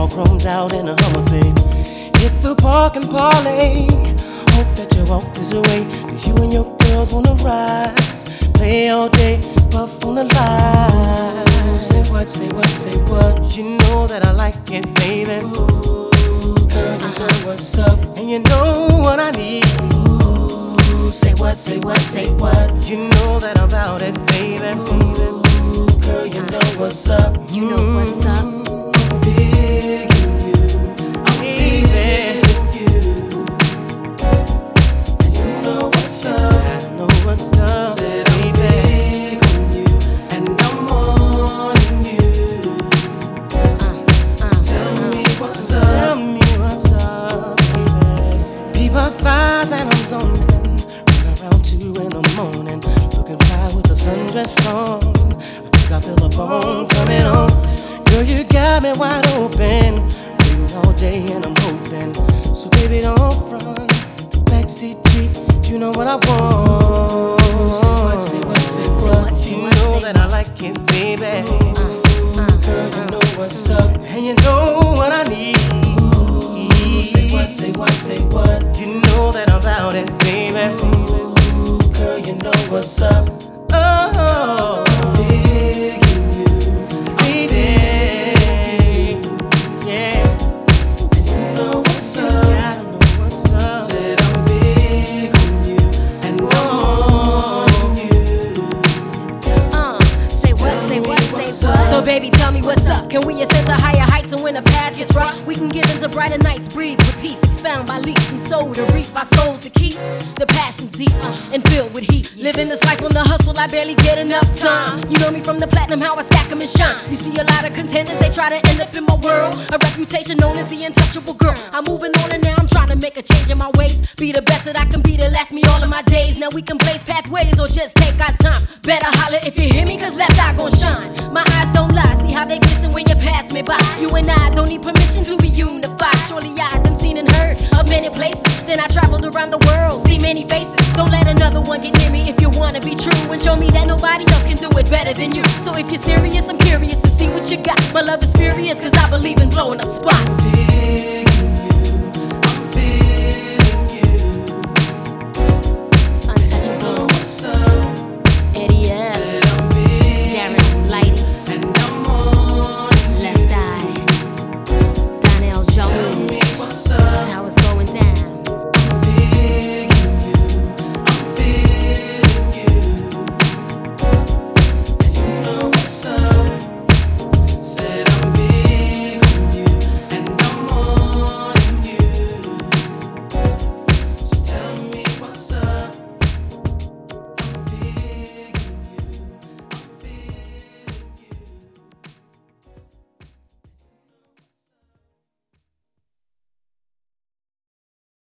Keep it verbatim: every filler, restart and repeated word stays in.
all chromed out in a Hummer, babe. Hit the park and parlay. Hope that you walk this way, cause you and your girls wanna ride. Play all day, puff on the line. Say what, say what, say what. You know that I like it, baby. Ooh, girl, you know what's up, and you know what I need. Ooh, say what, say what, say what. You know that I'm about it, baby. Ooh, girl, you know what's up. You know what's up. I'm big in you. I'm big in you. And you know what's up. I know what's up. Said I'm big on you, and I'm wanting you. So tell me what's up. Tell me what's up, baby. Peep her thighs and I'm zoning. Run around two in the morning, looking fly with a sundress on. I feel a bone coming on. Girl, you got me wide open. Waiting all day and I'm hoping. So baby, don't front. Backseat Jeep, you know what I want. Say what, say what, say what. Say You what, know say that I like it, baby. Uh, uh, Girl, you know what's up, and you know what I need. Ooh, say what, say what, say what. You know that I'm about it, baby. Ooh, girl, you know what's up. Oh, big in you, baby. Yeah, and you know what's up. I know what's up. Said I'm big on you, and I'm on you. uh, say what, say what, say what. So baby, tell me what's up. Can we ascend to higher heights, and when the path gets rough, we can give into brighter nights, breathe with peace, expound by leaps and soul to reap our souls to keep the passions deep uh, and filled with heat. Living this life on the hustle, I barely get enough time. You know me from the platinum, how I stack 'em and shine. You see a lot of contenders, they try to end up in my world. A reputation known as the untouchable girl. I'm moving on and now I'm trying to make a change in my ways. Be the best that I can be to last me all of my days. Now we can blaze pathways or just take our time. Better holler if you hear me, cause left eye gon' shine. My eyes don't lie, see how they glisten when you pass me by. You and I don't need permission to be unified. Surely I done seen and heard of many places. Then I traveled around the world, see many faces. Don't let another one get near me if you wanna be true, and show me that nobody else can do it better than you. So if you're serious, I'm curious to see what you got. My love is furious, cause I believe in blowing up spots.